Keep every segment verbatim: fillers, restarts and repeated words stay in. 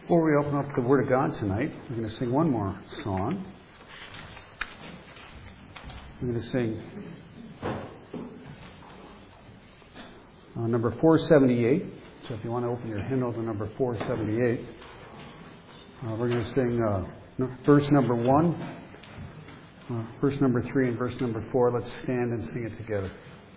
Before we open up the Word of God tonight, we're going to sing one more song. We're going to sing uh, number four seventy-eight. So if you want to open your hymnal to number four seventy-eight, uh, we're going to sing uh, verse number one, uh, verse number three, and verse number four. Let's stand and sing it together.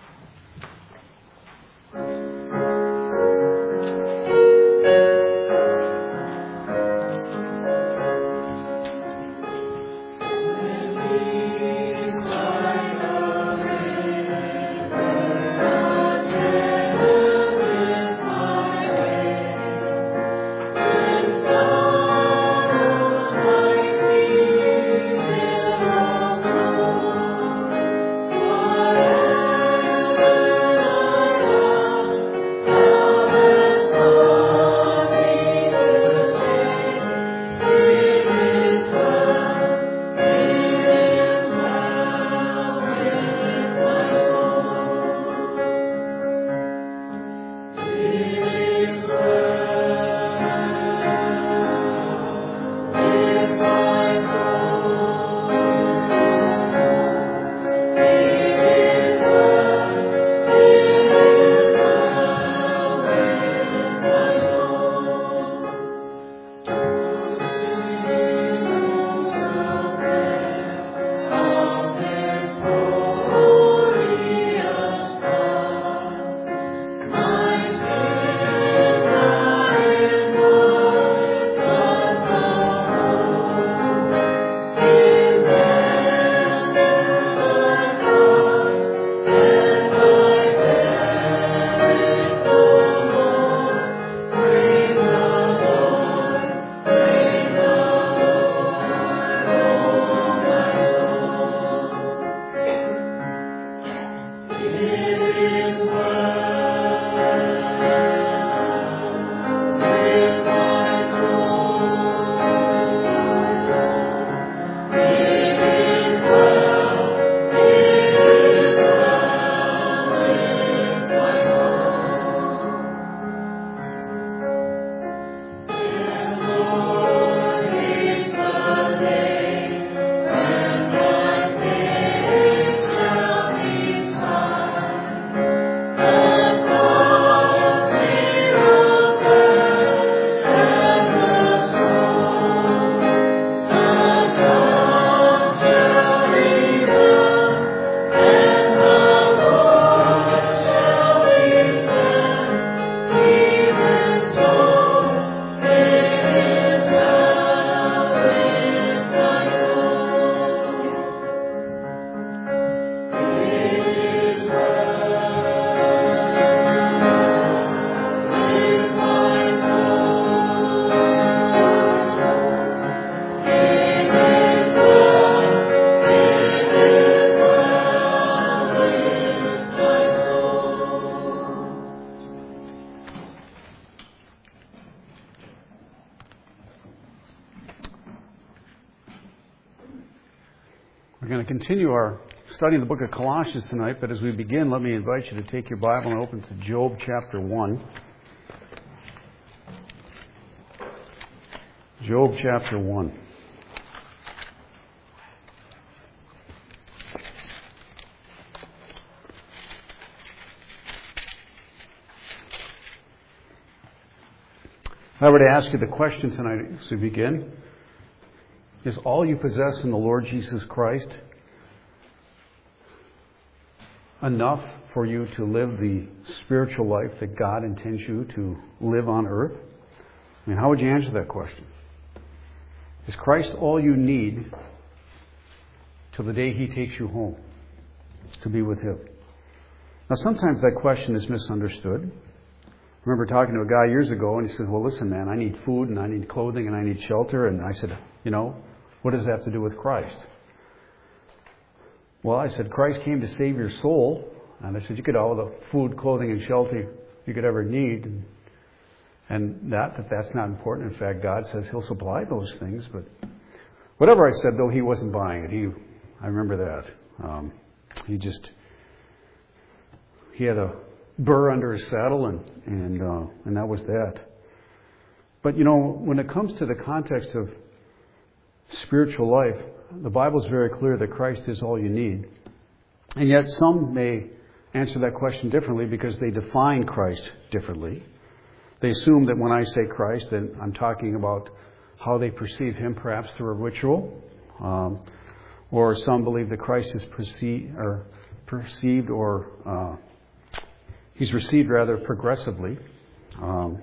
We're going to continue our study in the book of Colossians tonight, but as we begin, let me invite you to take your Bible and open to Job chapter one. Job chapter one. If I were to ask you the question tonight as we begin, is all you possess in the Lord Jesus Christ enough for you to live the spiritual life that God intends you to live on earth? I mean, how would you answer that question? Is Christ all you need till the day He takes you home to be with Him? Now, sometimes that question is misunderstood. I remember talking to a guy years ago, and he said, well, listen, man, I need food, and I need clothing, and I need shelter. And I said, you know, what does that have to do with Christ? Well, I said, Christ came to save your soul. And I said, you could have all the food, clothing, and shelter you could ever need. And, and that, that that's not important. In fact, God says He'll supply those things. But whatever I said, though, he wasn't buying it. He, I remember that. Um, he just, he had a burr under his saddle, and and uh, and that was that. But, you know, when it comes to the context of spiritual life, the Bible is very clear that Christ is all you need. And yet some may answer that question differently because they define Christ differently. They assume that when I say Christ, then I'm talking about how they perceive Him, perhaps through a ritual. Um, or some believe that Christ is perceived or, perceived or uh, He's received rather progressively. Um,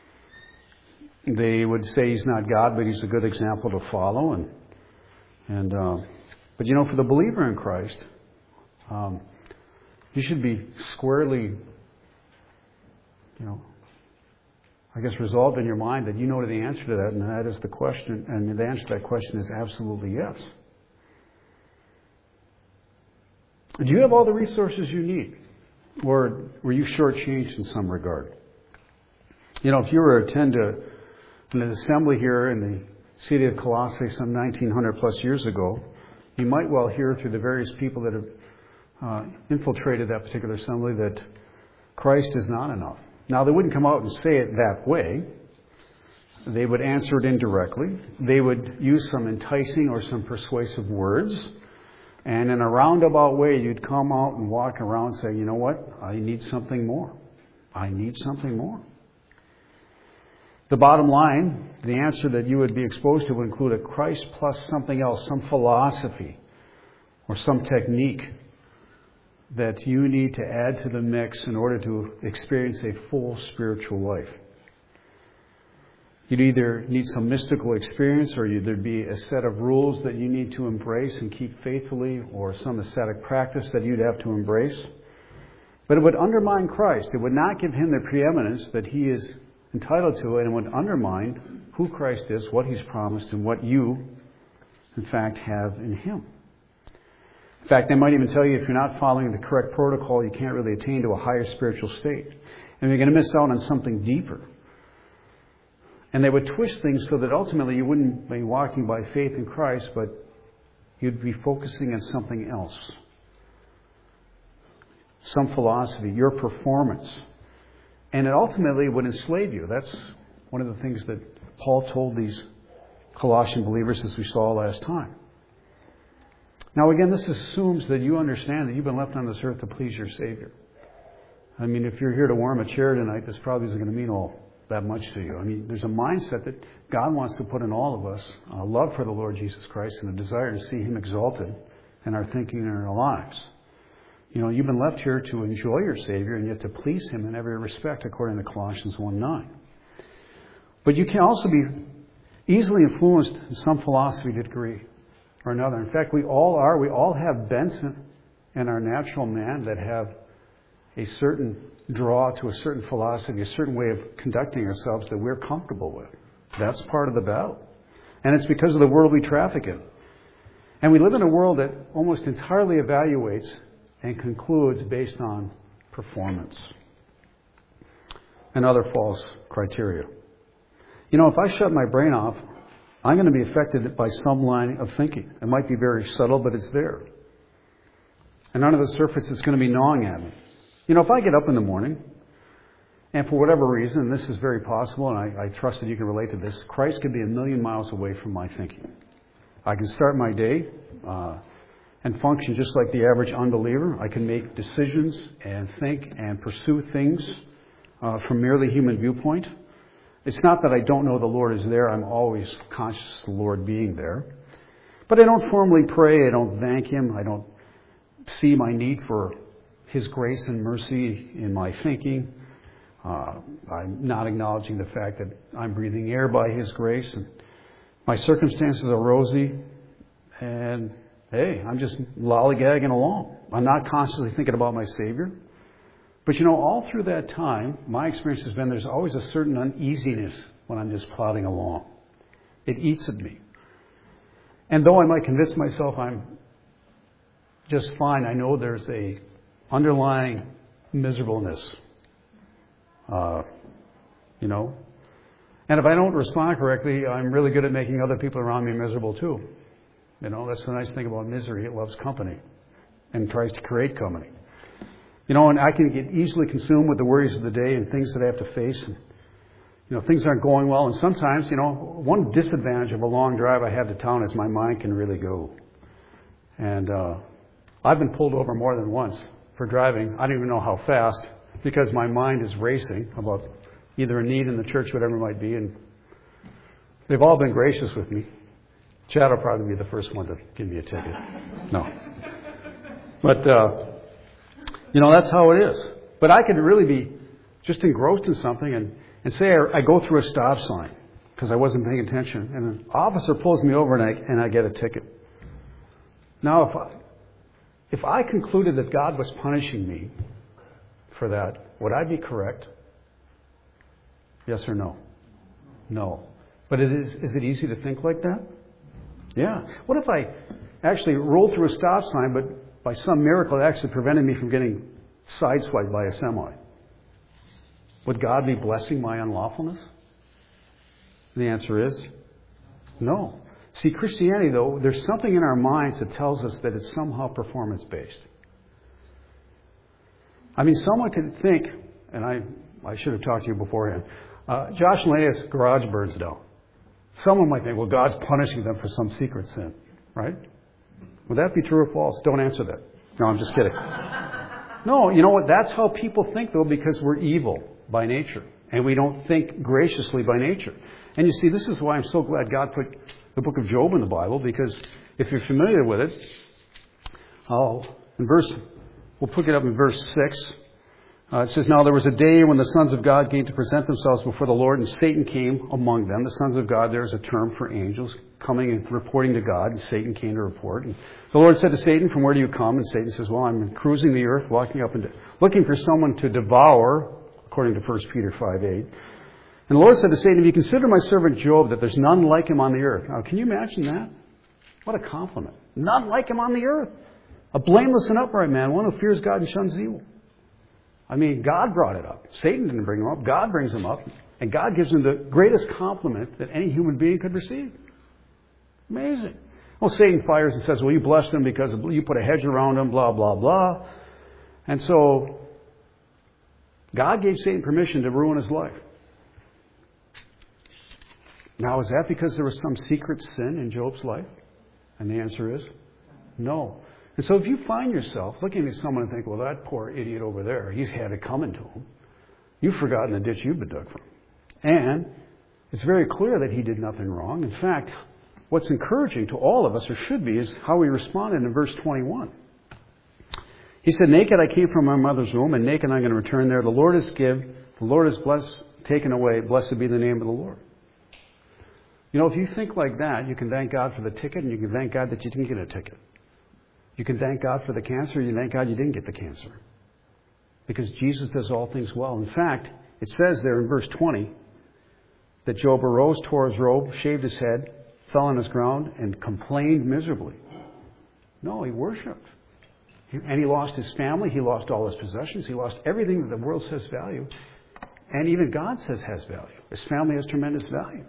they would say He's not God, but He's a good example to follow. And and uh, but you know, for the believer in Christ, um, you should be squarely, you know, I guess resolved in your mind that you know the answer to that, and that is the question. And the answer to that question is absolutely yes. Do you have all the resources you need, or were you shortchanged in some regard? You know, if you were to attend a, an assembly here in the city of Colossae some nineteen hundred plus years ago, you might well hear through the various people that have uh, infiltrated that particular assembly that Christ is not enough. Now, they wouldn't come out and say it that way. They would answer it indirectly. They would use some enticing or some persuasive words. And in a roundabout way, you'd come out and walk around saying, you know what? I need something more. I need something more. The bottom line, the answer that you would be exposed to would include a Christ plus something else, some philosophy or some technique that you need to add to the mix in order to experience a full spiritual life. You'd either need some mystical experience, or there'd be a set of rules that you need to embrace and keep faithfully, or some ascetic practice that you'd have to embrace. But it would undermine Christ. It would not give Him the preeminence that He is entitled to, and it would undermine who Christ is, what He's promised, and what you, in fact, have in Him. In fact, they might even tell you if you're not following the correct protocol, you can't really attain to a higher spiritual state. And you're going to miss out on something deeper. And they would twist things so that ultimately you wouldn't be walking by faith in Christ, but you'd be focusing on something else. Some philosophy, your performance. And it ultimately would enslave you. That's one of the things that Paul told these Colossian believers, as we saw last time. Now again, this assumes that you understand that you've been left on this earth to please your Savior. I mean, if you're here to warm a chair tonight, this probably isn't going to mean all that much to you. I mean, there's a mindset that God wants to put in all of us, a love for the Lord Jesus Christ and a desire to see Him exalted in our thinking and in our lives. You know, you've been left here to enjoy your Savior and yet to please Him in every respect, according to Colossians one nine. But you can also be easily influenced in some philosophy degree or another. In fact, we all are. We all have bents in our natural man that have a certain draw to a certain philosophy, a certain way of conducting ourselves that we're comfortable with. That's part of the battle. And it's because of the world we traffic in. And we live in a world that almost entirely evaluates and concludes based on performance and other false criteria. You know, if I shut my brain off, I'm going to be affected by some line of thinking. It might be very subtle, but it's there. And under the surface, it's going to be gnawing at me. You know, if I get up in the morning, and for whatever reason, and this is very possible, and I, I trust that you can relate to this, Christ could be a million miles away from my thinking. I can start my day uh, and function just like the average unbeliever. I can make decisions and think and pursue things uh, from merely human viewpoint. It's not that I don't know the Lord is there. I'm always conscious of the Lord being there. But I don't formally pray. I don't thank Him. I don't see my need for His grace and mercy in my thinking. Uh, I'm not acknowledging the fact that I'm breathing air by His grace. And my circumstances are rosy. And, hey, I'm just lollygagging along. I'm not constantly thinking about my Savior. But, you know, all through that time, my experience has been there's always a certain uneasiness when I'm just plodding along. It eats at me. And though I might convince myself I'm just fine, I know there's a underlying miserableness. Uh, you know. And if I don't respond correctly, I'm really good at making other people around me miserable too. You know, that's the nice thing about misery. It loves company and tries to create company. You know, and I can get easily consumed with the worries of the day and things that I have to face. And, You know, things aren't going well. And sometimes, you know, one disadvantage of a long drive I have to town is my mind can really go. And uh, I've been pulled over more than once for driving. I don't even know how fast, because my mind is racing about either a need in the church, whatever it might be. And they've all been gracious with me. Chad will probably be the first one to give me a ticket. No. But, uh, you know, that's how it is. But I could really be just engrossed in something and, and say I, I go through a stop sign because I wasn't paying attention, and an officer pulls me over and I, and I get a ticket. Now, if I, if I concluded that God was punishing me for that, would I be correct? Yes or no? No. But it is, is it easy to think like that? Yeah. What if I actually rolled through a stop sign, but by some miracle it actually prevented me from getting sideswiped by a semi? Would God be blessing my unlawfulness? The answer is no. See, Christianity, though, there's something in our minds that tells us that it's somehow performance-based. I mean, someone could think, and I, I should have talked to you beforehand, uh, Josh and Leia's garage burns down. Someone might think, well, God's punishing them for some secret sin, right? Would that be true or false? Don't answer that. No, I'm just kidding. No, you know what? That's how people think, though, because we're evil by nature. And we don't think graciously by nature. And you see, this is why I'm so glad God put the book of Job in the Bible, because if you're familiar with it, oh, in verse, we'll pick it up in verse six. Uh, it says, now there was a day when the sons of God came to present themselves before the Lord, and Satan came among them. The sons of God, there is a term for angels coming and reporting to God, and Satan came to report. And the Lord said to Satan, from where do you come? And Satan says, well, I'm cruising the earth, walking up and down, looking for someone to devour, according to First Peter five eight. And the Lord said to Satan, if you consider my servant Job, that there's none like him on the earth. Now, can you imagine that? What a compliment. None like him on the earth. A blameless and upright man, one who fears God and shuns evil. I mean, God brought it up. Satan didn't bring him up. God brings him up. And God gives him the greatest compliment that any human being could receive. Amazing. Well, Satan fires and says, well, you blessed him because you put a hedge around him, blah, blah, blah. And so God gave Satan permission to ruin his life. Now, is that because there was some secret sin in Job's life? And the answer is no. And so if you find yourself looking at someone and think, well, that poor idiot over there, he's had it coming to him, you've forgotten the ditch you've been dug from. And it's very clear that he did nothing wrong. In fact, what's encouraging to all of us, or should be, is how we responded in verse twenty-one. He said, naked I came from my mother's womb, and naked I'm going to return there. The Lord has given, the Lord has blessed, taken away. Blessed be the name of the Lord. You know, if you think like that, you can thank God for the ticket, and you can thank God that you didn't get a ticket. You can thank God for the cancer, you thank God you didn't get the cancer. Because Jesus does all things well. In fact, it says there in verse twenty that Job arose, tore his robe, shaved his head, fell on his ground, and complained miserably. No, he worshipped. And he lost his family, he lost all his possessions, he lost everything that the world says value. And even God says has value. His family has tremendous value.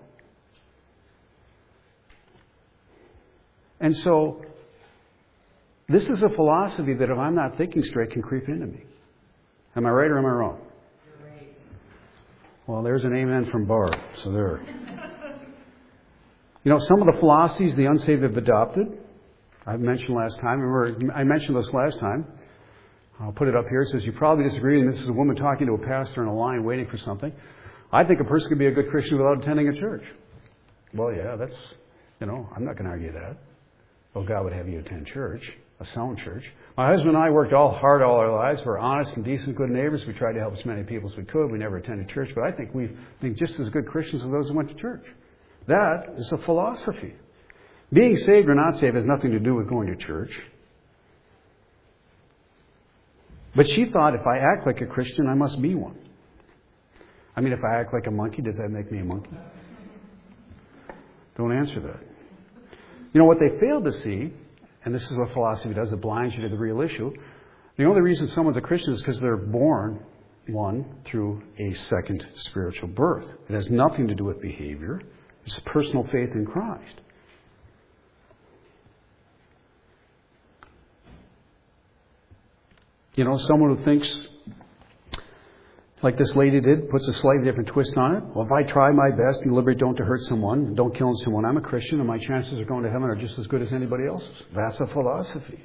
And so, this is a philosophy that if I'm not thinking straight can creep into me. Am I right or am I wrong? You're right. Well, there's an amen from Barb. So there. You know, some of the philosophies the unsaved have adopted, I mentioned last time. Remember, I mentioned this last time. I'll put it up here. It says, you probably disagree, and this is a woman talking to a pastor in a line waiting for something. I think a person could be a good Christian without attending a church. Well, yeah, that's, you know, I'm not going to argue that. Well, God would have you attend church, a sound church. My husband and I worked all hard all our lives. We're honest and decent, good neighbors. We tried to help as many people as we could. We never attended church, but I think we think just as good Christians as those who went to church. That is a philosophy. Being saved or not saved has nothing to do with going to church. But she thought if I act like a Christian, I must be one. I mean, if I act like a monkey, does that make me a monkey? Don't answer that. You know, what they failed to see, and this is what philosophy does, it blinds you to the real issue. The only reason someone's a Christian is because they're born, one, through a second spiritual birth. It has nothing to do with behavior. It's personal faith in Christ. You know, someone who thinks like this lady did, puts a slightly different twist on it. Well, if I try my best, deliberately don't to hurt someone, and don't kill someone, I'm a Christian, and my chances of going to heaven are just as good as anybody else's. That's a philosophy.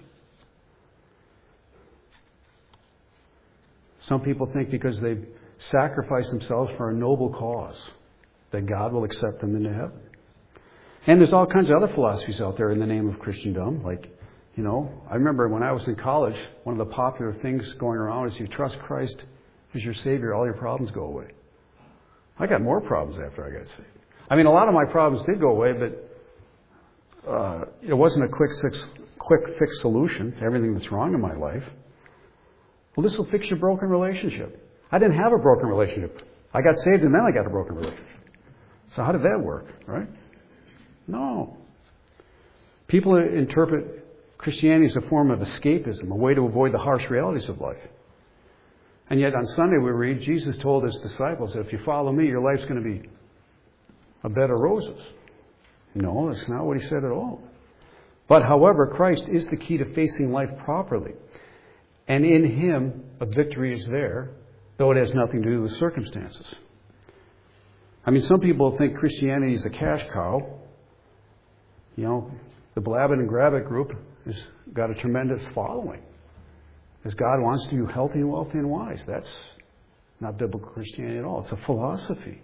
Some people think because they've sacrificed themselves for a noble cause, that God will accept them into heaven. And there's all kinds of other philosophies out there in the name of Christendom. Like, you know, I remember when I was in college, one of the popular things going around is you trust Christ as your Savior, all your problems go away. I got more problems after I got saved. I mean, a lot of my problems did go away, but uh, it wasn't a quick fix, quick fix solution to everything that's wrong in my life. Well, this will fix your broken relationship. I didn't have a broken relationship. I got saved and then I got a broken relationship. So how did that work, right? No. People interpret Christianity as a form of escapism, a way to avoid the harsh realities of life. And yet on Sunday we read, Jesus told his disciples that if you follow me, your life's going to be a bed of roses. No, that's not what he said at all. But however, Christ is the key to facing life properly. And in him, a victory is there, though it has nothing to do with circumstances. I mean, some people think Christianity is a cash cow. You know, the Blab It and Grab It group has got a tremendous following. As God wants to you healthy and wealthy and wise. That's not biblical Christianity at all. It's a philosophy.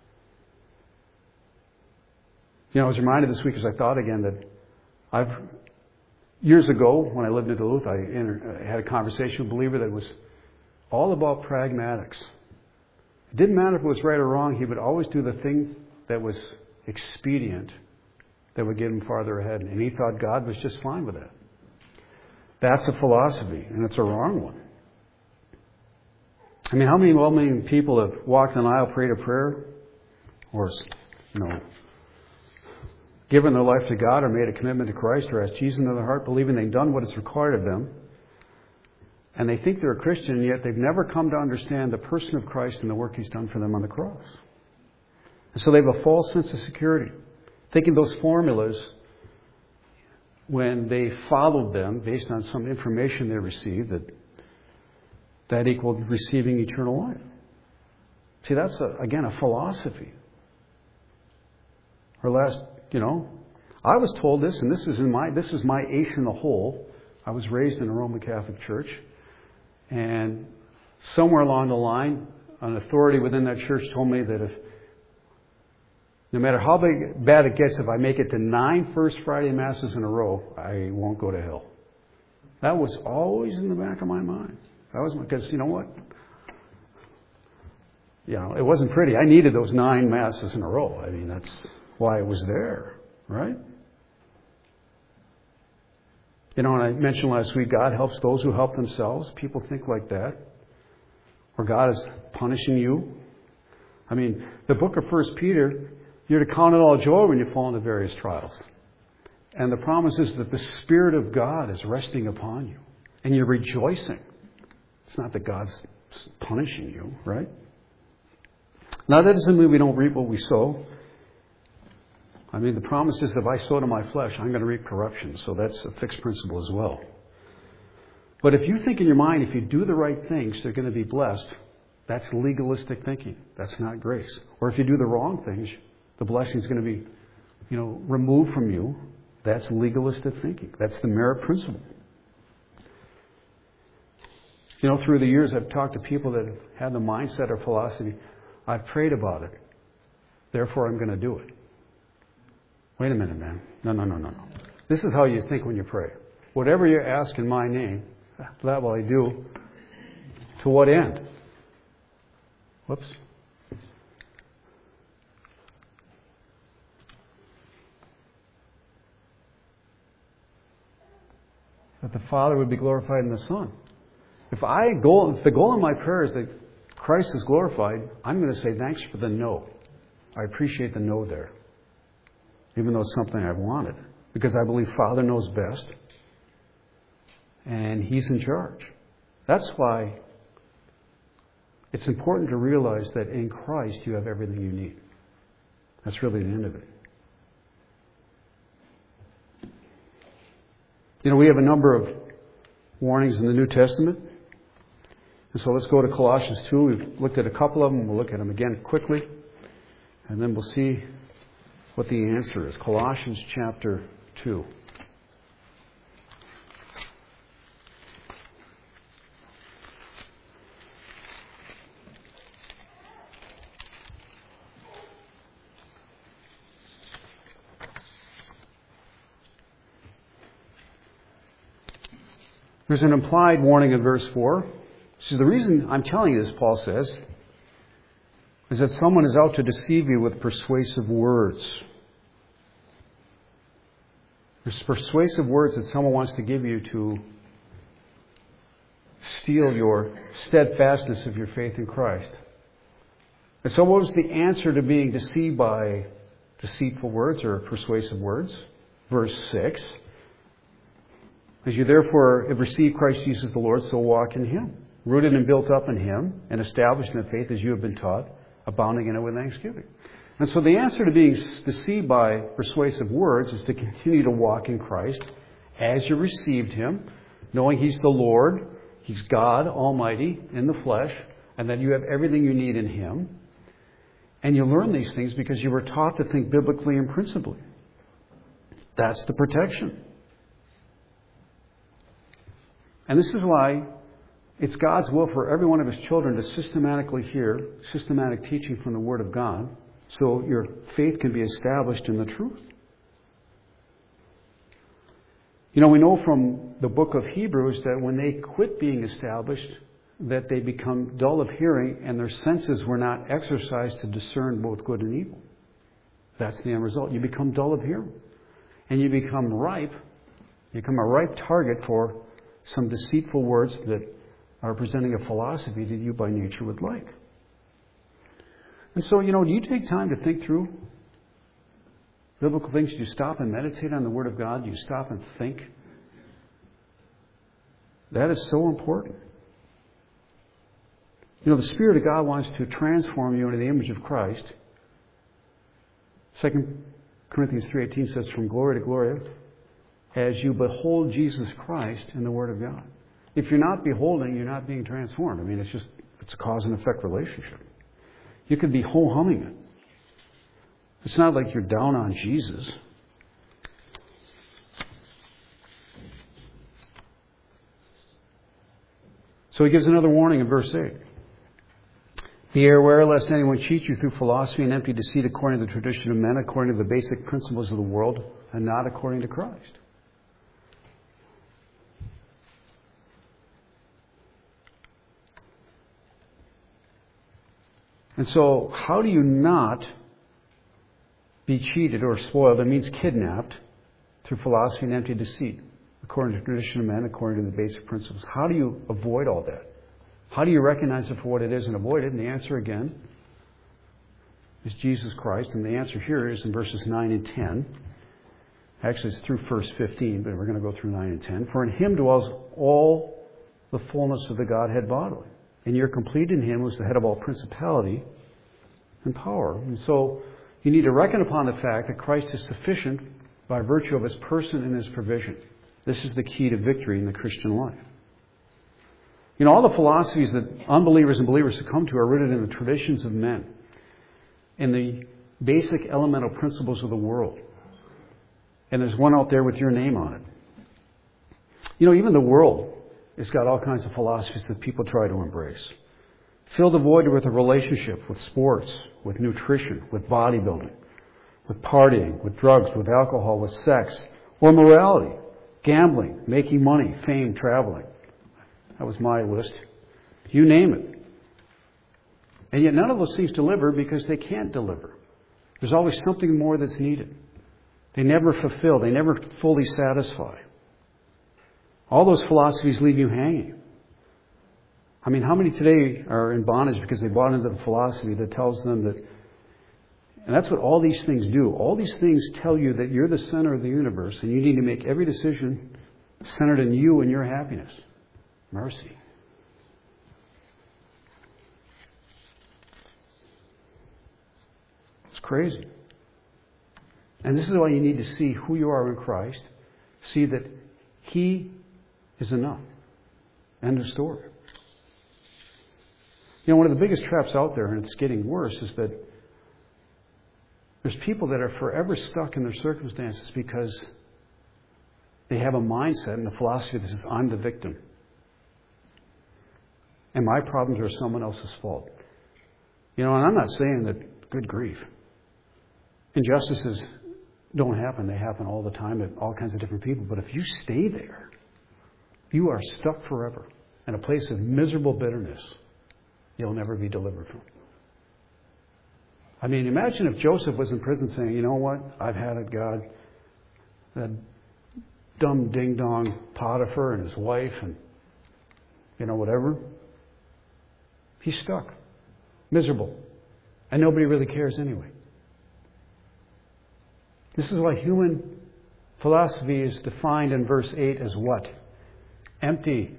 You know, I was reminded this week as I thought again that I've, years ago when I lived in Duluth, I, inter, I had a conversation with a believer that was all about pragmatics. It didn't matter if it was right or wrong. He would always do the thing that was expedient that would get him farther ahead. And he thought God was just fine with that. That's a philosophy, and it's a wrong one. I mean, how many well-meaning people have walked an aisle, prayed a prayer, or, you know, given their life to God, or made a commitment to Christ, or asked Jesus into their heart, believing they've done what is required of them, and they think they're a Christian, and yet they've never come to understand the person of Christ and the work He's done for them on the cross. And so they have a false sense of security, thinking those formulas, when they followed them based on some information they received, that that equaled receiving eternal life. See, that's, a, again, a philosophy. Or last, you know, I was told this, and this is in my this is my ace in the hole. I was raised in a Roman Catholic church, and somewhere along the line, an authority within that church told me that if no matter how big, bad it gets, if I make it to nine First Friday Masses in a row, I won't go to hell. That was always in the back of my mind. That was because, you know what? You know, it wasn't pretty. I needed those nine Masses in a row. I mean, that's why it was there, right? You know, and I mentioned last week, God helps those who help themselves. People think like that. Or God is punishing you. I mean, the book of First Peter, you're to count it all joy when you fall into various trials. And the promise is that the Spirit of God is resting upon you. And you're rejoicing. It's not that God's punishing you, right? Now, that doesn't mean we don't reap what we sow. I mean, the promise is if I sow to my flesh, I'm going to reap corruption. So that's a fixed principle as well. But if you think in your mind, if you do the right things, they're going to be blessed, that's legalistic thinking. That's not grace. Or if you do the wrong things, the blessing is going to be, you know, removed from you. That's legalistic thinking. That's the merit principle. You know, through the years, I've talked to people that have had the mindset or philosophy, I've prayed about it, therefore I'm going to do it. Wait a minute, man. No, no, no, no, no. This is how you think when you pray. Whatever you ask in my name, that will I do. To what end? Whoops. That the Father would be glorified in the Son. If I go, if the goal of my prayer is that Christ is glorified, I'm going to say thanks for the no. I appreciate the no there. Even though it's something I've wanted. Because I believe Father knows best. And He's in charge. That's why it's important to realize that in Christ you have everything you need. That's really the end of it. You know, we have a number of warnings in the New Testament. And so let's go to Colossians two. We've looked at a couple of them. We'll look at them again quickly. And then we'll see what the answer is. Colossians chapter two. There's an implied warning in verse four. So the reason I'm telling you this, Paul says, is that someone is out to deceive you with persuasive words. There's persuasive words that someone wants to give you to steal your steadfastness of your faith in Christ. And so what was the answer to being deceived by deceitful words or persuasive words? Verse six. As you therefore have received Christ Jesus the Lord, so walk in Him, rooted and built up in Him, and established in the faith as you have been taught, abounding in it with thanksgiving. And so the answer to being deceived by persuasive words is to continue to walk in Christ as you received Him, knowing He's the Lord, He's God Almighty in the flesh, and that you have everything you need in Him. And you learn these things because you were taught to think biblically and principally. That's the protection. And this is why it's God's will for every one of His children to systematically hear systematic teaching from the Word of God so your faith can be established in the truth. You know, we know from the book of Hebrews that when they quit being established, that they become dull of hearing and their senses were not exercised to discern both good and evil. That's the end result. You become dull of hearing. And you become ripe, you become a ripe target for some deceitful words that are presenting a philosophy that you by nature would like. And so, you know, do you take time to think through biblical things? Do you stop and meditate on the Word of God? Do you stop and think? That is so important. You know, the Spirit of God wants to transform you into the image of Christ. Second Corinthians three eighteen says, from glory to glory, as you behold Jesus Christ in the Word of God. If you're not beholding, you're not being transformed. I mean, it's just, it's a cause and effect relationship. You could be ho-humming it. It's not like you're down on Jesus. So he gives another warning in verse eight. Be aware lest anyone cheat you through philosophy and empty deceit according to the tradition of men, according to the basic principles of the world, and not according to Christ. And so, how do you not be cheated or spoiled? That means kidnapped through philosophy and empty deceit, according to the tradition of men, according to the basic principles. How do you avoid all that? How do you recognize it for what it is and avoid it? And the answer again is Jesus Christ. And the answer here is in verses nine and ten. Actually, it's through verse fifteen, but we're going to go through nine and ten. For in Him dwells all the fullness of the Godhead bodily. And you're complete in Him, who's the head of all principality and power. And so you need to reckon upon the fact that Christ is sufficient by virtue of His person and His provision. This is the key to victory in the Christian life. You know, all the philosophies that unbelievers and believers succumb to are rooted in the traditions of men, in the basic elemental principles of the world. And there's one out there with your name on it. You know, even the world has got all kinds of philosophies that people try to embrace. Fill the void with a relationship, with sports, with nutrition, with bodybuilding, with partying, with drugs, with alcohol, with sex, or morality, gambling, making money, fame, traveling. That was my list. You name it. And yet none of those things deliver because they can't deliver. There's always something more that's needed. They never fulfill. They never fully satisfy. All those philosophies leave you hanging. I mean, how many today are in bondage because they bought into the philosophy that tells them that, and that's what all these things do. All these things tell you that you're the center of the universe and you need to make every decision centered in you and your happiness. Mercy. It's crazy. And this is why you need to see who you are in Christ. See that He is enough. End of story. You know, one of the biggest traps out there, and it's getting worse, is that there's people that are forever stuck in their circumstances because they have a mindset and a philosophy that says, I'm the victim. And my problems are someone else's fault. You know, and I'm not saying that, good grief, injustices don't happen. They happen all the time to all kinds of different people. But if you stay there, you are stuck forever in a place of miserable bitterness you'll never be delivered from. I mean, imagine if Joseph was in prison saying, you know what, I've had it, God. That dumb ding-dong Potiphar and his wife and, you know, whatever. He's stuck. Miserable. And nobody really cares anyway. This is why human philosophy is defined in verse eight as what? Empty.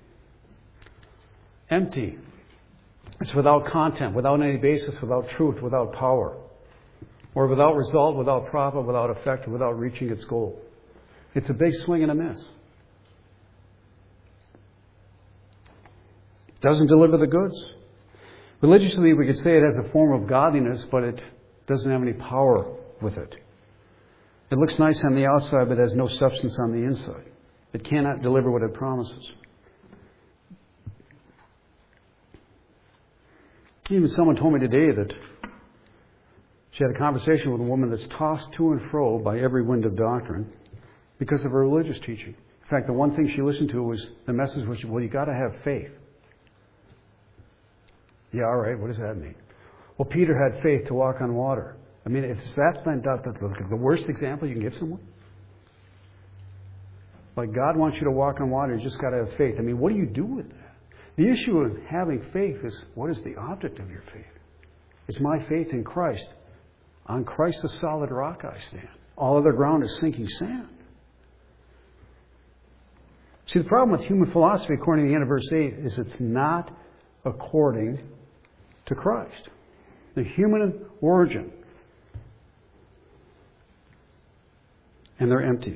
Empty. It's without content, without any basis, without truth, without power. Or without result, without profit, without effect, without reaching its goal. It's a big swing and a miss. It doesn't deliver the goods. Religiously, we could say it has a form of godliness, but it doesn't have any power with it. It looks nice on the outside, but has no substance on the inside. It cannot deliver what it promises. Even someone told me today that she had a conversation with a woman that's tossed to and fro by every wind of doctrine because of her religious teaching. In fact, the one thing she listened to was the message was, well, you got to have faith. Yeah, all right, what does that mean? Well, Peter had faith to walk on water. I mean, if that's been the worst example you can give someone? Like God wants you to walk on water, you just got to have faith. I mean, what do you do with that? The issue of having faith is, what is the object of your faith? It's my faith in Christ. On Christ the solid rock I stand. All other ground is sinking sand. See, the problem with human philosophy, according to the end of verse eight, is it's not according to Christ. The human origin. And they're empty.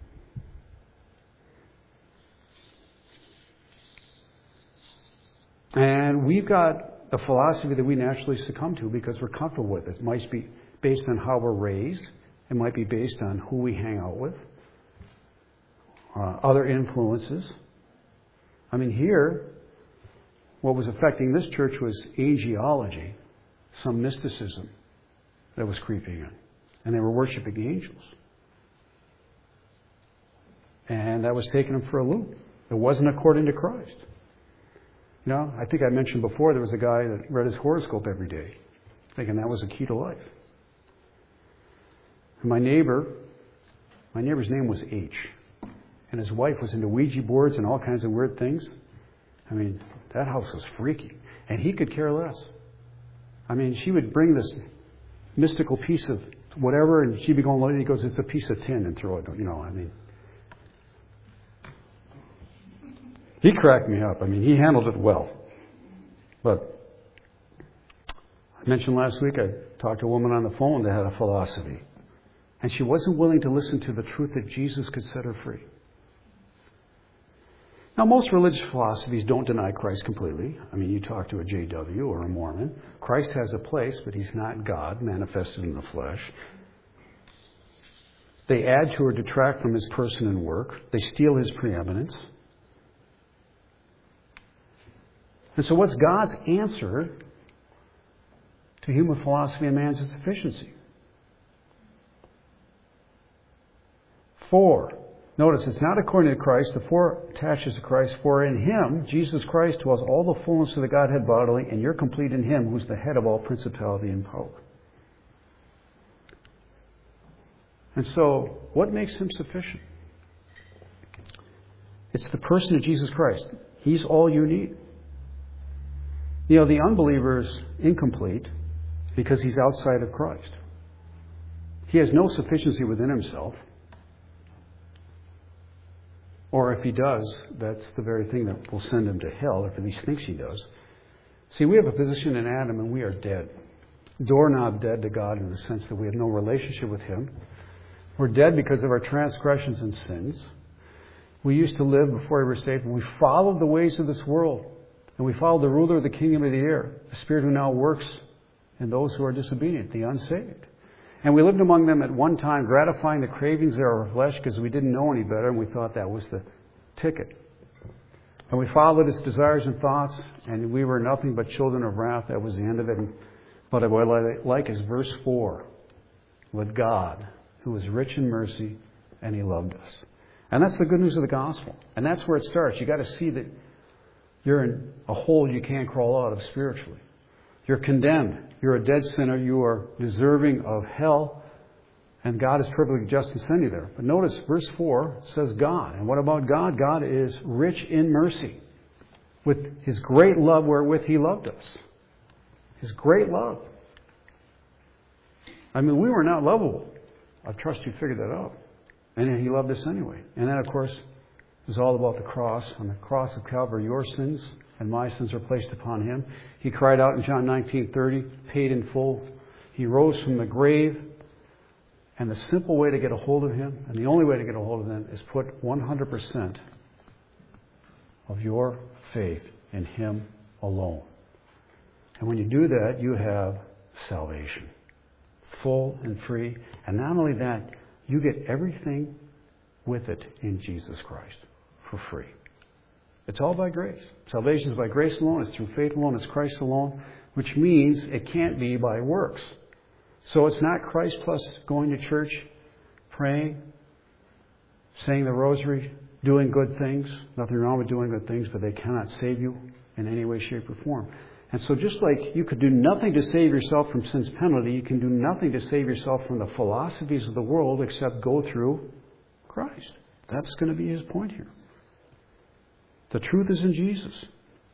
And we've got a philosophy that we naturally succumb to because we're comfortable with it. It might be based on how we're raised. It might be based on who we hang out with. Uh, other influences. I mean, here, what was affecting this church was angelology, some mysticism that was creeping in. And they were worshiping angels. And that was taking them for a loop. It wasn't according to Christ. You know, I think I mentioned before there was a guy that read his horoscope every day, thinking that was the key to life. And my neighbor, my neighbor's name was H. And his wife was into Ouija boards and all kinds of weird things. I mean, that house was freaky. And he could care less. I mean, she would bring this mystical piece of whatever, and she'd be going, and he goes, it's a piece of tin, and throw it, you know, I mean. He cracked me up. I mean, he handled it well. But I mentioned last week, I talked to a woman on the phone that had a philosophy. And she wasn't willing to listen to the truth that Jesus could set her free. Now, most religious philosophies don't deny Christ completely. I mean, you talk to a J W or a Mormon. Christ has a place, but he's not God manifested in the flesh. They add to or detract from his person and work. They steal his preeminence. And so what's God's answer to human philosophy and man's insufficiency? For, notice it's not according to Christ. The for attaches to Christ. For in him, Jesus Christ, dwells all the fullness of the Godhead bodily, and you're complete in him, who's the head of all principality and power. And so, what makes him sufficient? It's the person of Jesus Christ. He's all you need. You know, the unbeliever is incomplete because he's outside of Christ. He has no sufficiency within himself. Or if he does, that's the very thing that will send him to hell, if at least thinks he does. See, we have a position in Adam and we are dead. Doorknob dead to God in the sense that we have no relationship with him. We're dead because of our transgressions and sins. We used to live before we were saved, and we followed the ways of this world. And we followed the ruler of the kingdom of the air, the spirit who now works in those who are disobedient, the unsaved. And we lived among them at one time, gratifying the cravings of our flesh because we didn't know any better and we thought that was the ticket. And we followed its desires and thoughts, and we were nothing but children of wrath. That was the end of it. And but what I like is verse four. With God, who is rich in mercy, and He loved us. And that's the good news of the gospel. And that's where it starts. You've got to see that you're in a hole you can't crawl out of spiritually. You're condemned. You're a dead sinner. You are deserving of hell. And God is perfectly just to send you there. But notice verse four says God. And what about God? God is rich in mercy. With His great love wherewith He loved us. His great love. I mean, we were not lovable. I trust you figured that out. And then He loved us anyway. And then, of course, it was all about the cross. On the cross of Calvary, your sins and my sins are placed upon Him. He cried out in John nineteen thirty, paid in full. He rose from the grave. And the simple way to get a hold of Him, and the only way to get a hold of Him, is put one hundred percent of your faith in Him alone. And when you do that, you have salvation. Full and free. And not only that, you get everything with it in Jesus Christ for free. It's all by grace. Salvation is by grace alone. It's through faith alone. It's Christ alone. Which means it can't be by works. So it's not Christ plus going to church, praying, saying the rosary, doing good things. Nothing wrong with doing good things, but they cannot save you in any way, shape, or form. And so just like you could do nothing to save yourself from sin's penalty, you can do nothing to save yourself from the philosophies of the world except go through Christ. That's going to be his point here. The truth is in Jesus.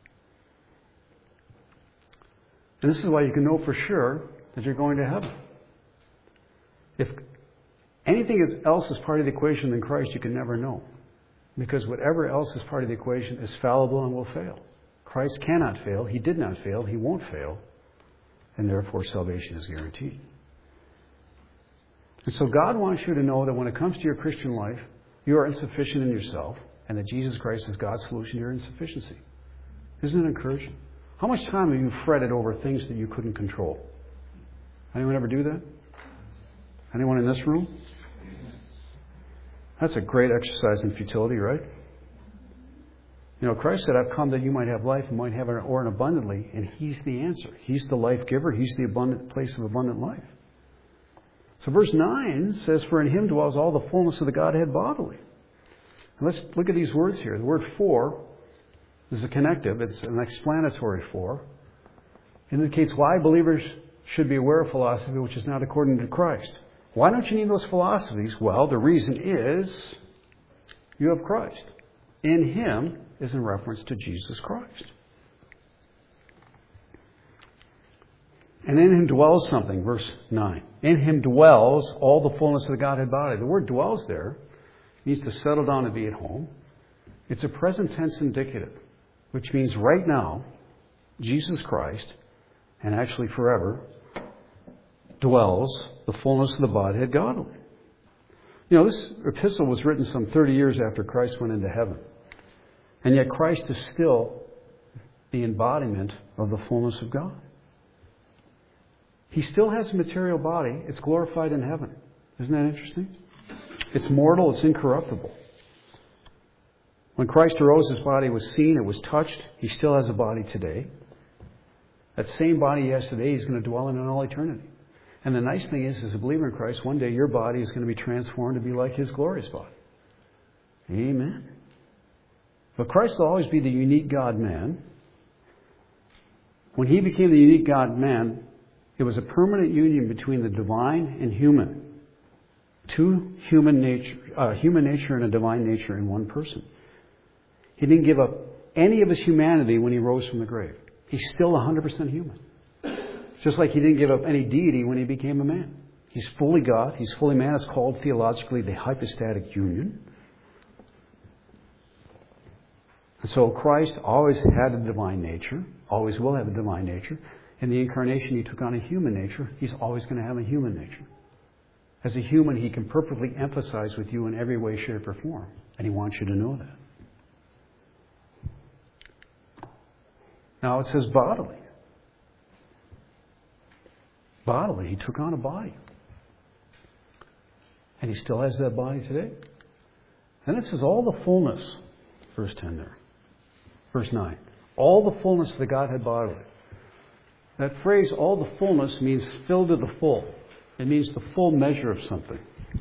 And this is why you can know for sure that you're going to heaven. If anything else is part of the equation than Christ, you can never know. Because whatever else is part of the equation is fallible and will fail. Christ cannot fail. He did not fail. He won't fail. And therefore salvation is guaranteed. And so God wants you to know that when it comes to your Christian life, you are insufficient in yourself and that Jesus Christ is God's solution to your insufficiency. Isn't it encouraging? How much time have you fretted over things that you couldn't control? Anyone ever do that? Anyone in this room? That's a great exercise in futility, right? You know, Christ said, I've come that you might have life and might have it or abundantly. And He's the answer. He's the life giver. He's the abundant place of abundant life. So verse nine says, for in Him dwells all the fullness of the Godhead bodily. And let's look at these words here. The word for is a connective. It's an explanatory for. It indicates why believers should be aware of philosophy which is not according to Christ. Why don't you need those philosophies? Well, the reason is you have Christ. In Him is in reference to Jesus Christ. And in Him dwells something, verse nine. In Him dwells all the fullness of the Godhead body. The word dwells there means to settle down and be at home. It's a present tense indicative, which means right now, Jesus Christ, and actually forever, dwells the fullness of the Godhead godly. You know, this epistle was written some thirty years after Christ went into heaven. And yet Christ is still the embodiment of the fullness of God. He still has a material body. It's glorified in heaven. Isn't that interesting? It's mortal. It's incorruptible. When Christ arose, His body was seen. It was touched. He still has a body today. That same body He has today, He's going to dwell in in all eternity. And the nice thing is, as a believer in Christ, one day your body is going to be transformed to be like His glorious body. Amen. But Christ will always be the unique God-man. When He became the unique God-man, it was a permanent union between the divine and human. Two human nature, uh, human nature and a divine nature in one person. He didn't give up any of His humanity when He rose from the grave. He's still one hundred percent human. Just like He didn't give up any deity when He became a man. He's fully God. He's fully man. It's called theologically the hypostatic union. And so Christ always had a divine nature, always will have a divine nature. In the incarnation, He took on a human nature. He's always going to have a human nature. As a human, He can perfectly empathize with you in every way, shape, or form. And He wants you to know that. Now it says bodily. Bodily. He took on a body. And He still has that body today. Then it says all the fullness, verse ten there. Verse nine. All the fullness of the Godhead bodily. That phrase, all the fullness, means filled to the full. It means the full measure of something.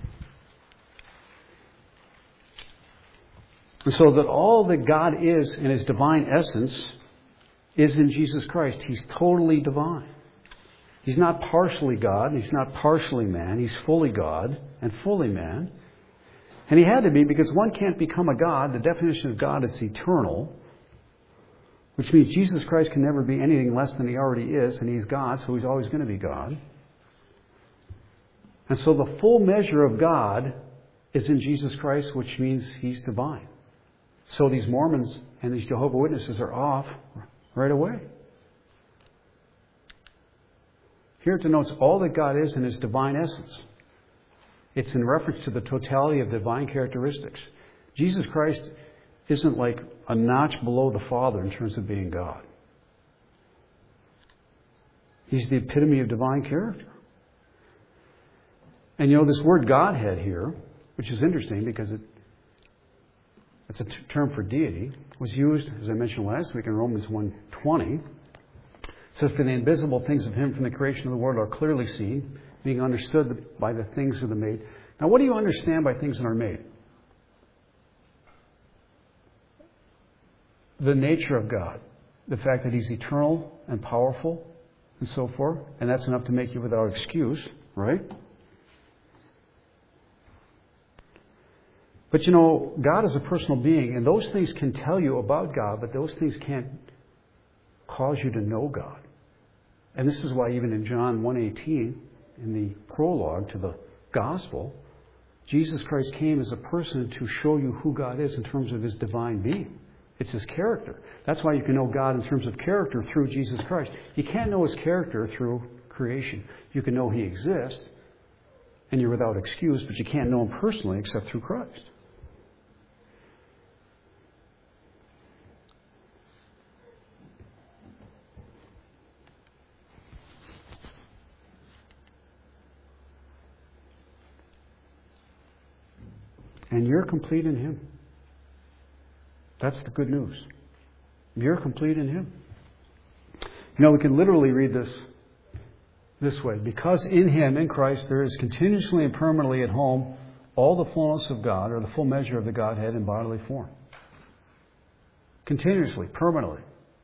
And so that all that God is in His divine essence is in Jesus Christ. He's totally divine. He's not partially God. He's not partially man. He's fully God and fully man. And He had to be, because one can't become a God. The definition of God is eternal, which means Jesus Christ can never be anything less than He already is, and He's God, so He's always going to be God. And so the full measure of God is in Jesus Christ, which means He's divine. So these Mormons and these Jehovah's Witnesses are off right away. Here it denotes all that God is in His divine essence. It's in reference to the totality of divine characteristics. Jesus Christ isn't like a notch below the Father in terms of being God. He's the epitome of divine character. And you know, this word Godhead here, which is interesting because it, it's a t- term for deity, was used, as I mentioned last week, in Romans one twenty. It says, for the invisible things of Him from the creation of the world are clearly seen, being understood by the things that are made. Now, what do you understand by things that are made? The nature of God. The fact that He's eternal and powerful and so forth. And that's enough to make you without excuse, right? But you know, God is a personal being, and those things can tell you about God, but those things can't cause you to know God. And this is why even in John one eighteen, in the prologue to the gospel, Jesus Christ came as a person to show you who God is in terms of His divine being. It's His character. That's why you can know God in terms of character through Jesus Christ. You can't know His character through creation. You can know He exists, and you're without excuse, but you can't know Him personally except through Christ. And you're complete in Him. That's the good news. You're complete in Him. You know, we can literally read this this way. Because in Him, in Christ, there is continuously and permanently at home all the fullness of God, or the full measure of the Godhead in bodily form. Continuously, permanently.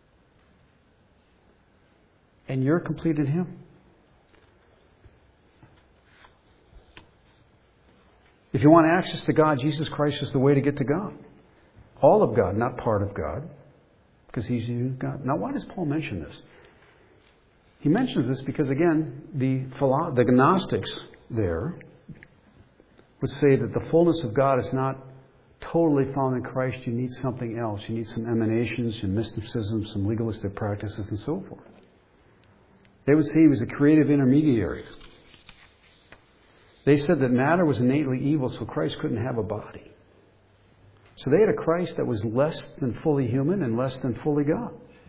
And you're complete in Him. If you want access to God, Jesus Christ is the way to get to God. All of God, not part of God. Because He's God. Now, why does Paul mention this? He mentions this because, again, the, philo- the Gnostics there would say that the fullness of God is not totally found in Christ. You need something else. You need some emanations, some mysticism, some legalistic practices, and so forth. They would say He was a creative intermediary. They said that matter was innately evil, so Christ couldn't have a body. So they had a Christ that was less than fully human and less than fully God.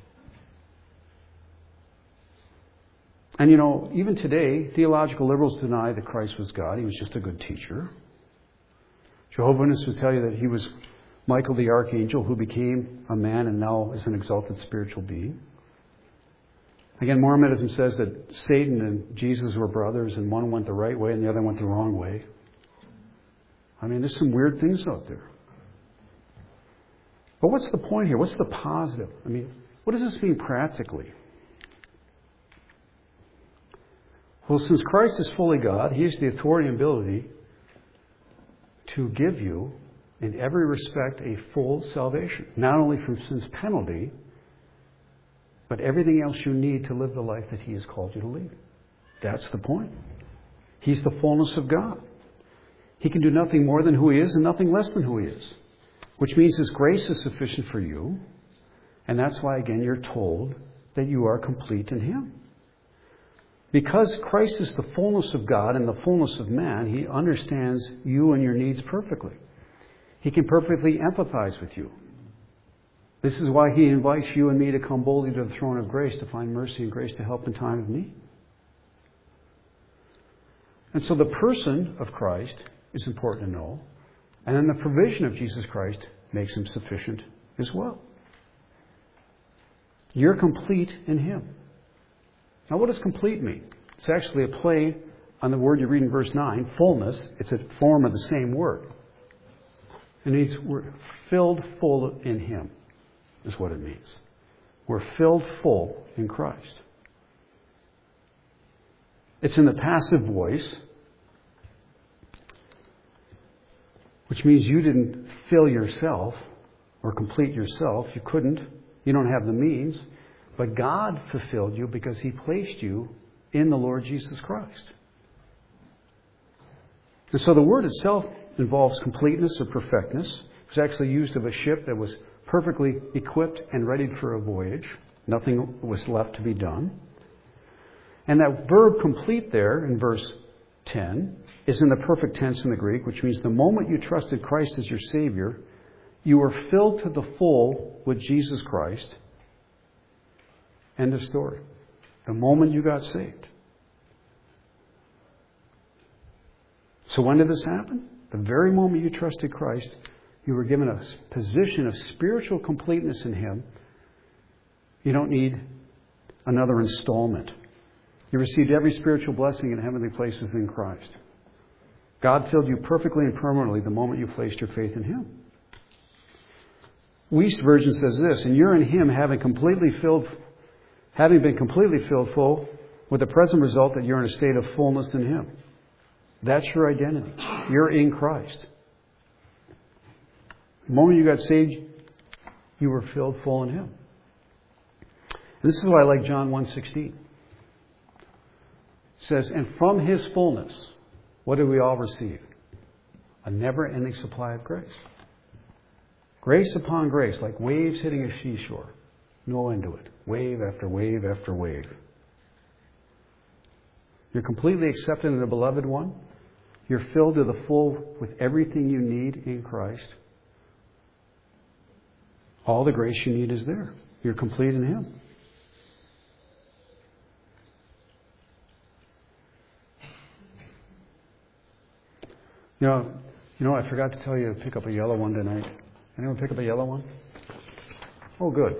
And you know, even today, theological liberals deny that Christ was God. He was just a good teacher. Jehovah's Witnesses would tell you that He was Michael the Archangel who became a man and now is an exalted spiritual being. Again, Mormonism says that Satan and Jesus were brothers and one went the right way and the other went the wrong way. I mean, there's some weird things out there. But what's the point here? What's the positive? I mean, what does this mean practically? Well, since Christ is fully God, He has the authority and ability to give you, in every respect, a full salvation. Not only from sin's penalty, but everything else you need to live the life that He has called you to lead. That's the point. He's the fullness of God. He can do nothing more than who He is and nothing less than who He is. Which means His grace is sufficient for you. And that's why, again, you're told that you are complete in Him. Because Christ is the fullness of God and the fullness of man, He understands you and your needs perfectly. He can perfectly empathize with you. This is why He invites you and me to come boldly to the throne of grace to find mercy and grace to help in time of need. And so the person of Christ is important to know. And then the provision of Jesus Christ makes Him sufficient as well. You're complete in Him. Now what does complete mean? It's actually a play on the word you read in verse nine, fullness. It's a form of the same word. It means we're filled full in Him, is what it means. We're filled full in Christ. It's in the passive voice, which means you didn't fill yourself or complete yourself. You couldn't. You don't have the means. But God fulfilled you because He placed you in the Lord Jesus Christ. And so the word itself involves completeness or perfectness. It was actually used of a ship that was perfectly equipped and ready for a voyage. Nothing was left to be done. And that verb complete there in verse ten is in the perfect tense in the Greek, which means the moment you trusted Christ as your Savior, you were filled to the full with Jesus Christ. End of story. The moment you got saved. So when did this happen? The very moment you trusted Christ, you were given a position of spiritual completeness in Him. You don't need another installment. You received every spiritual blessing in heavenly places in Christ. God filled you perfectly and permanently the moment you placed your faith in Him. Wuest version says this, and you're in Him having completely filled, having been completely filled full, with the present result that you're in a state of fullness in Him. That's your identity. You're in Christ. The moment you got saved, you were filled full in Him. And this is why I like John one sixteen. It says, and from His fullness, what do we all receive? A never-ending supply of grace. Grace upon grace, like waves hitting a seashore. No end to it. Wave after wave after wave. You're completely accepted in the Beloved One. You're filled to the full with everything you need in Christ. All the grace you need is there. You're complete in Him. You know, you know, I forgot to tell you to pick up a yellow one tonight. Anyone pick up a yellow one? Oh, good.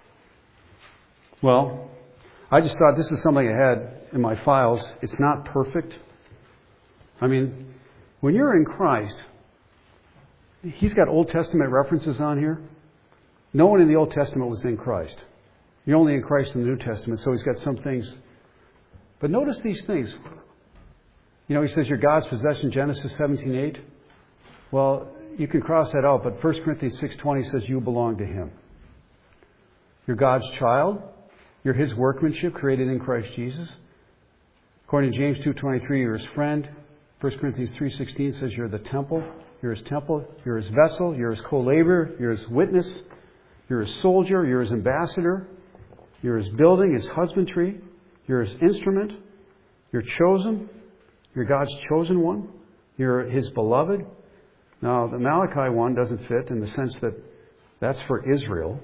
Well, I just thought this is something I had in my files. It's not perfect. I mean, when you're in Christ, He's got Old Testament references on here. No one in the Old Testament was in Christ. You're only in Christ in the New Testament, so He's got some things. But notice these things. You know, He says you're God's possession, Genesis seventeen eight. Well, you can cross that out, but First Corinthians six twenty says you belong to Him. You're God's child. You're His workmanship created in Christ Jesus. According to James two twenty-three, you're His friend. First Corinthians three sixteen says you're the temple. You're His temple. You're His vessel. You're His co-laborer. You're His witness. You're His soldier. You're His ambassador. You're His building, His husbandry. You're His instrument. You're chosen. You're God's chosen one. You're His beloved. Now, the Malachi one doesn't fit in the sense that that's for Israel.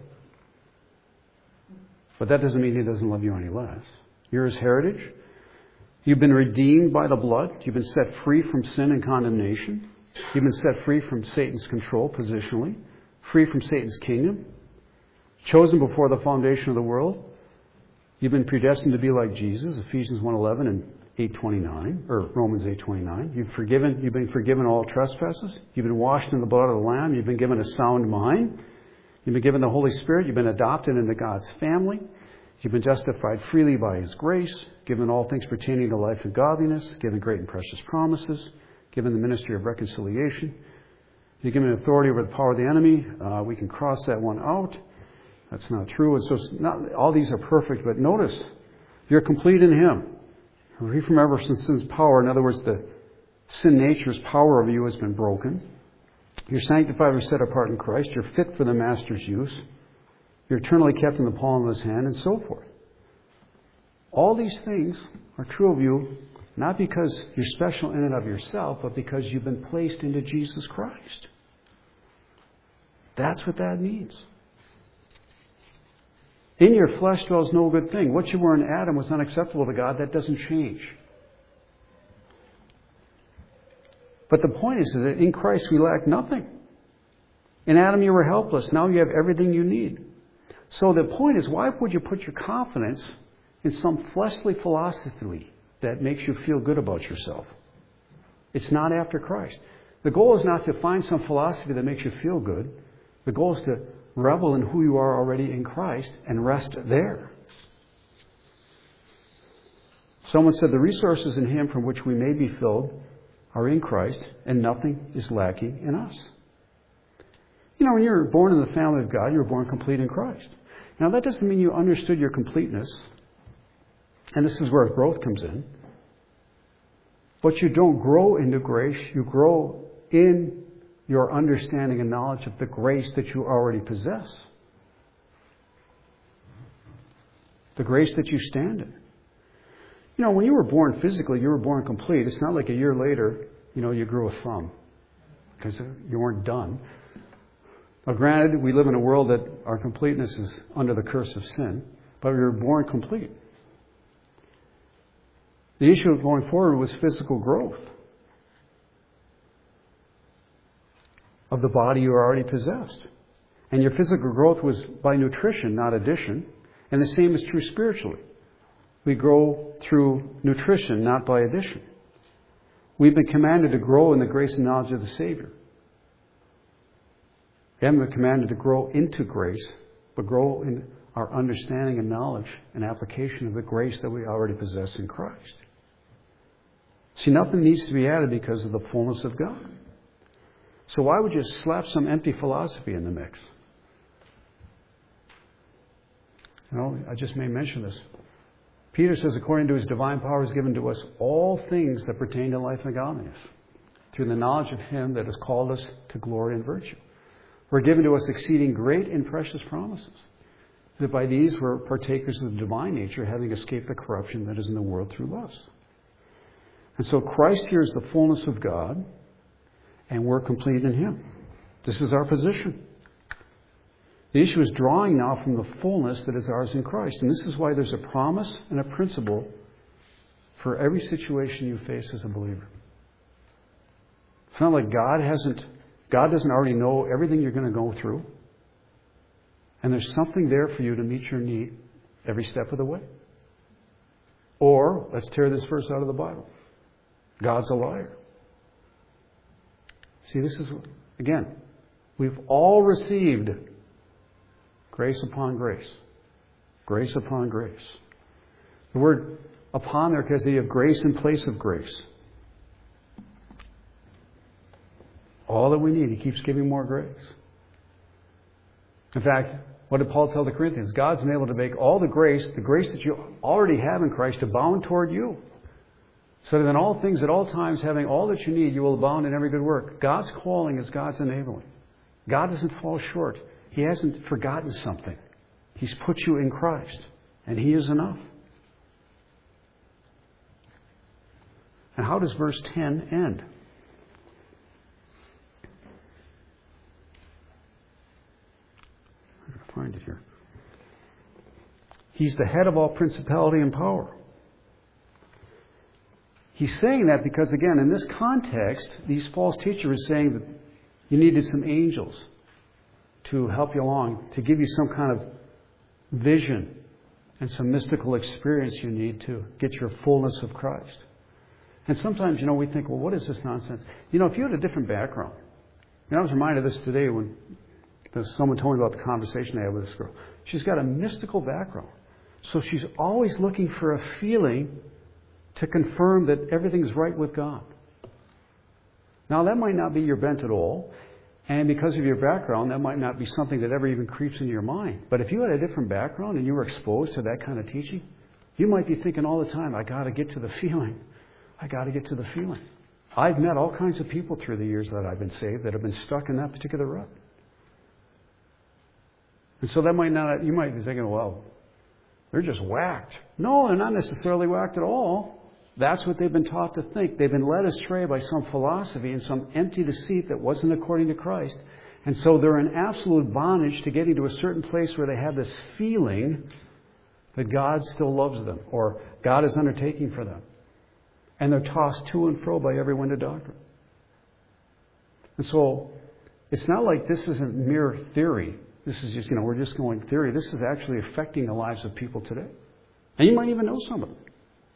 But that doesn't mean He doesn't love you any less. You're His heritage. You've been redeemed by the blood. You've been set free from sin and condemnation. You've been set free from Satan's control positionally. Free from Satan's kingdom. Chosen before the foundation of the world. You've been predestined to be like Jesus, Ephesians one eleven and eight twenty-nine, or Romans eight twenty-nine. You've forgiven, you've been forgiven all trespasses. You've been washed in the blood of the Lamb. You've been given a sound mind. You've been given the Holy Spirit. You've been adopted into God's family. You've been justified freely by His grace, given all things pertaining to life and godliness, given great and precious promises, given the ministry of reconciliation. You're given authority over the power of the enemy. Uh, we can cross that one out. That's not true. And so it's not, all these are perfect, but notice, you're complete in Him. Free from ever sin's power. In other words, the sin nature's power over you has been broken. You're sanctified or set apart in Christ. You're fit for the Master's use. You're eternally kept in the palm of His hand, and so forth. All these things are true of you, not because you're special in and of yourself, but because you've been placed into Jesus Christ. That's what that means. In your flesh dwells no good thing. What you were in Adam was unacceptable to God. That doesn't change. But the point is that in Christ we lack nothing. In Adam you were helpless. Now you have everything you need. So the point is, why would you put your confidence in some fleshly philosophy that makes you feel good about yourself? It's not after Christ. The goal is not to find some philosophy that makes you feel good. The goal is to revel in who you are already in Christ and rest there. Someone said the resources in Him from which we may be filled are in Christ, and nothing is lacking in us. You know, when you're born in the family of God, you're born complete in Christ. Now, that doesn't mean you understood your completeness, and this is where growth comes in. But you don't grow into grace. You grow in your understanding and knowledge of the grace that you already possess. The grace that you stand in. You know, when you were born physically, you were born complete. It's not like a year later, you know, you grew a thumb because you weren't done. Now, granted, we live in a world that our completeness is under the curse of sin, but we were born complete. The issue of going forward was physical growth of the body you already possessed. And your physical growth was by nutrition, not addition. And the same is true spiritually. We grow through nutrition, not by addition. We've been commanded to grow in the grace and knowledge of the Savior. We haven't been commanded to grow into grace, but grow in our understanding and knowledge and application of the grace that we already possess in Christ. See, nothing needs to be added because of the fullness of God. So why would you slap some empty philosophy in the mix? You know, I just may mention this. Peter says, according to His divine power is given to us all things that pertain to life and godliness, through the knowledge of Him that has called us to glory and virtue. We're given to us exceeding great and precious promises, that by these we're partakers of the divine nature, having escaped the corruption that is in the world through lust. And so Christ here is the fullness of God, and we're complete in Him. This is our position. The issue is drawing now from the fullness that is ours in Christ. And this is why there's a promise and a principle for every situation you face as a believer. It's not like God hasn't, God doesn't already know everything you're going to go through. And there's something there for you to meet your need every step of the way. Or, let's tear this verse out of the Bible. God's a liar. See, this is, again, we've all received grace upon grace. Grace upon grace. The word upon there because they have grace in place of grace. All that we need. He keeps giving more grace. In fact, what did Paul tell the Corinthians? God's been able to make all the grace, the grace that you already have in Christ, abound toward you. So that in all things, at all times, having all that you need, you will abound in every good work. God's calling is God's enabling. God doesn't fall short. He hasn't forgotten something. He's put you in Christ. And He is enough. And how does verse ten end? I'm going to find it here. He's the head of all principality and power. He's saying that because, again, in this context, these false teachers are saying that you needed some angels to help you along, to give you some kind of vision and some mystical experience you need to get your fullness of Christ. And sometimes, you know, we think, well, what is this nonsense? You know, if you had a different background. You know, I was reminded of this today when someone told me about the conversation I had with this girl. She's got a mystical background. So she's always looking for a feeling to confirm that everything's right with God. Now, that might not be your bent at all. And because of your background, that might not be something that ever even creeps into your mind. But if you had a different background and you were exposed to that kind of teaching, you might be thinking all the time, I got to get to the feeling. I got to get to the feeling. I've met all kinds of people through the years that I've been saved that have been stuck in that particular rut. And so that might not, you might be thinking, well, they're just whacked. No, they're not necessarily whacked at all. That's what they've been taught to think. They've been led astray by some philosophy and some empty deceit that wasn't according to Christ. And so they're in absolute bondage to getting to a certain place where they have this feeling that God still loves them or God is undertaking for them. And they're tossed to and fro by every wind of doctrine. And so it's not like this isn't mere theory. This is just, you know, we're just going theory. This is actually affecting the lives of people today. And you might even know some of them.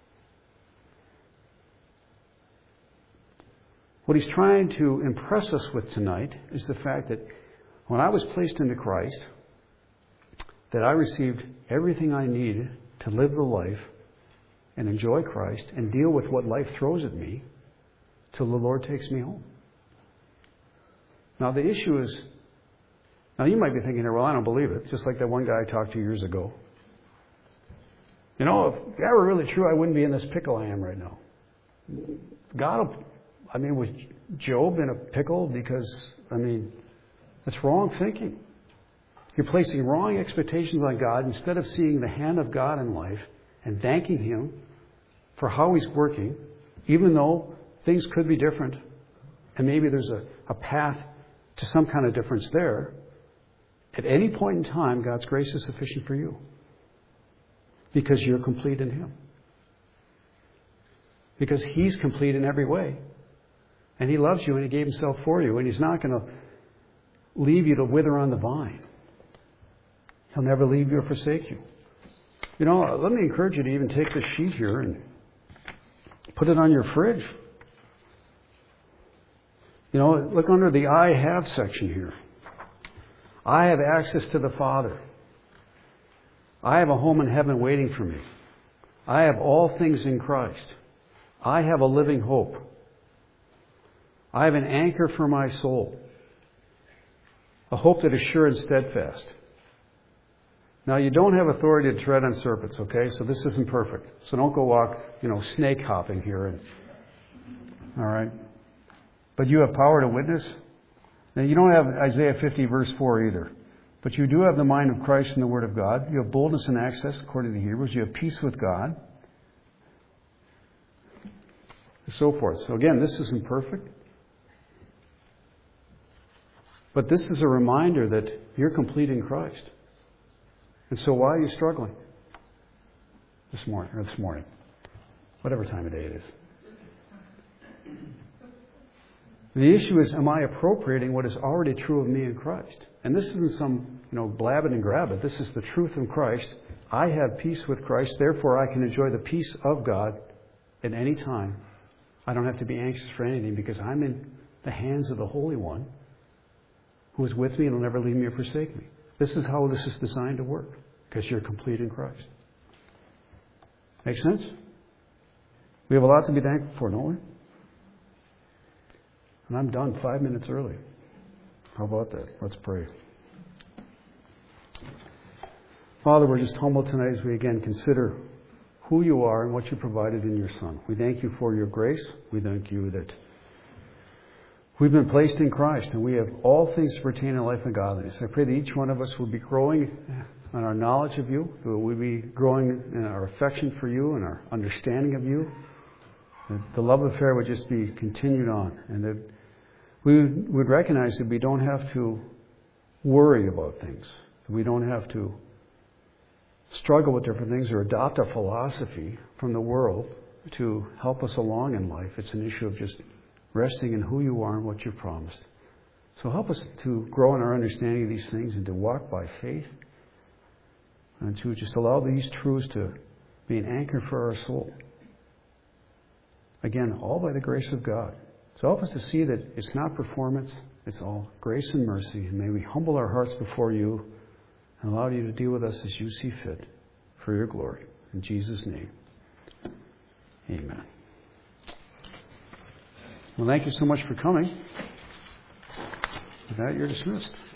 What he's trying to impress us with tonight is the fact that when I was placed into Christ, that I received everything I needed to live the life and enjoy Christ and deal with what life throws at me till the Lord takes me home. Now the issue is, now you might be thinking, well, I don't believe it. Just like that one guy I talked to years ago. You know, if that were really true, I wouldn't be in this pickle I am right now. God will... I mean, was Job in a pickle? Because, I mean, that's wrong thinking. You're placing wrong expectations on God instead of seeing the hand of God in life and thanking Him for how He's working, even though things could be different and maybe there's a, a path to some kind of difference there. At any point in time, God's grace is sufficient for you because you're complete in Him. Because He's complete in every way. And He loves you and He gave Himself for you. And He's not going to leave you to wither on the vine. He'll never leave you or forsake you. You know, let me encourage you to even take this sheet here and put it on your fridge. You know, look under the I have section here. I have access to the Father. I have a home in heaven waiting for me. I have all things in Christ. I have a living hope. I have an anchor for my soul. A hope that is sure and steadfast. Now, you don't have authority to tread on serpents, okay? So this isn't perfect. So don't go walk, you know, snake hopping here. And, all right? But you have power to witness. Now, you don't have Isaiah fifty, verse four either. But you do have the mind of Christ and the Word of God. You have boldness and access, according to the Hebrews. You have peace with God. And so forth. So again, this isn't perfect. But this is a reminder that you're complete in Christ. And so why are you struggling this morning, or this morning? Whatever time of day it is. The issue is, am I appropriating what is already true of me in Christ? And this isn't some, you know, blab it and grab it. This is the truth in Christ. I have peace with Christ. Therefore, I can enjoy the peace of God at any time. I don't have to be anxious for anything because I'm in the hands of the Holy One who is with me and will never leave me or forsake me. This is how this is designed to work, because you're complete in Christ. Make sense? We have a lot to be thankful for, don't we? And I'm done five minutes early. How about that? Let's pray. Father, we're just humble tonight as we again consider who you are and what you provided in your Son. We thank you for your grace. We thank you that we've been placed in Christ and we have all things to pertain to life and godliness. I pray that each one of us will be growing in our knowledge of you, that we'll be growing in our affection for you and our understanding of you, that the love affair would just be continued on, and that we would recognize that we don't have to worry about things, that we don't have to struggle with different things or adopt a philosophy from the world to help us along in life. It's an issue of just resting in who you are and what you promised. So help us to grow in our understanding of these things and to walk by faith and to just allow these truths to be an anchor for our soul. Again, all by the grace of God. So help us to see that it's not performance, it's all grace and mercy. And may we humble our hearts before you and allow you to deal with us as you see fit for your glory. In Jesus' name, amen. Well, thank you so much for coming. With that, you're dismissed.